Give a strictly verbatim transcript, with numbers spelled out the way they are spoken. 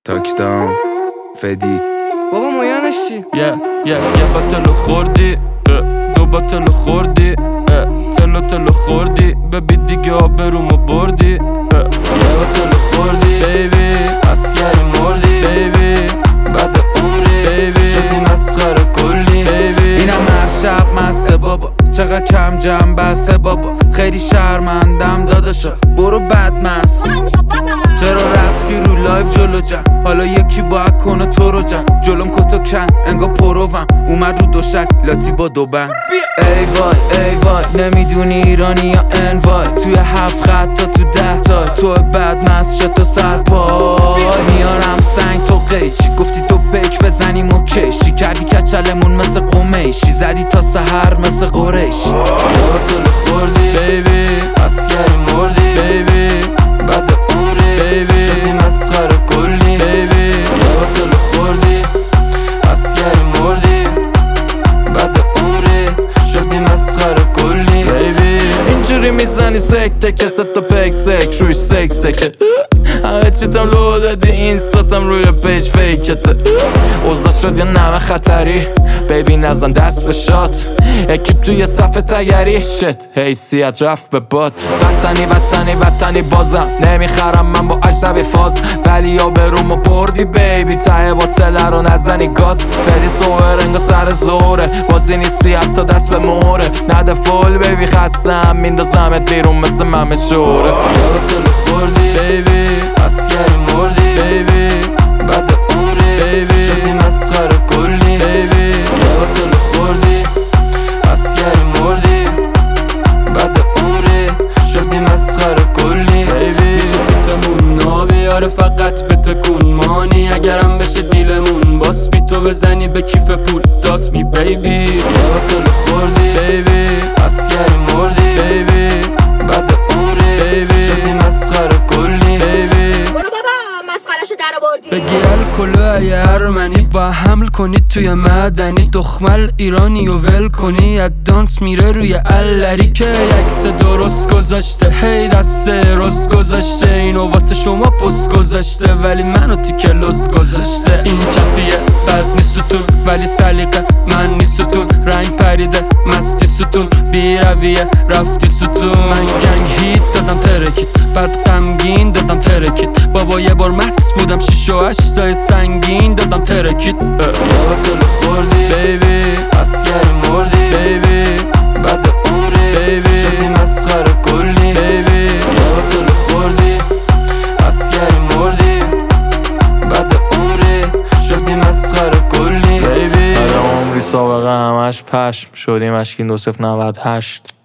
تاکدام فدی بابا مایانش چی؟ یه یه یه بطل خوردی دو بطل خوردی تلو تلو خوردی ببی دیگه آبرومو بردی یه بطل خوردی بیبی اسکری مردی بیبی بعد عمری بیبی شدی مسخره کلی بیبی اینم هر شب مسته بابا چقدر کم جمع بسته بابا خیلی شرمندم داداشا برو بدمست چرا رفتی رو لایف جلو جم حالا یکی باید کنه تو رو جم جلوم کتو کن انگا پروم اومد رو دوشک لاتی با دو بند ای وای ای وای نمیدونی ایرانی یا انوای توی هفت خط تا تو ده تا تو بدمست شد تو سرپای میارم سنگ تو قیچی گفتی تو پیک بزنیم و کشی کردی کچلمون مثل قمیشی زدی تا سحر مثل قریشی یه بطل خوردی بیبی اسکری مردی بیبی بعد عمری بیبی شدی مسخره کلی بیبی یه بطل خوردی اسکری مردی بعد عمری شدی مسخره کلی بیبی اینجوری میزنی سکته که ست پک سک روش سک سکه همه چیتم لو دادی اینستاتم روی پیج فیکته اوضاع شد یا نمه خطری بیبی نزن دست به شات اکیب توی صف تگری شت حیثیت رفت به باد وطنی وطنی وطنی بازم نمیخرم من با اجنبی فاز ولی یا به رومو بردی بیبی ته با تله رو نزنی گاز فری سوهر انگا سر زوره بازی نیستی حتی دست به موره نده فول بیبی خستم میندازمت بیرون مثل ممه شوره یه بطل خوردی بیبی اسکری مردی بیبی بعد عمری بیبی شدی مسخره کلی بیبی یه بطل خوردی اسکری مردی بعد عمری شدی مسخره کلی بیبی میشه فیتمون نابیاره فقط به تکون مانی اگرم بشه دیلمون باس بی تو بزنی به کیف پول دات می بیبی یه بطل خوردی بیبی اسکری مردی بیبی بعد عمری بیبی شدی مسخره کلی بیبی بگی الکلو یه ارمنی با حمل کنید توی مدنی دخمل ایرانی و ول کنی ادانس میره روی الری که یکس درست گذاشته هی دست رست گذاشته اینو واسه شما پست گذاشته ولی منو تیکه لز گذاشته این چپیه بد نیست ستون ولی سلیقه من نیست ستون رنگ پریده مستی ستون بی رویه رفتی ستون من گنگ هیت دادم ترکید بعد غمگین دادم ترکید بابا یه بار مست بودم شیش و هشتای سنگین دادم ترکید یه بطل خوردی بیبی اسکری مردی بیبی بعد عمری بیبی شدی مسخره کلی بیبی یه بطل خوردی اسکری مردی بعد عمری شدی مسخره کلی بیبی بعد عمری سابقه همش پشم شدی مشکین دو صفر نود هشت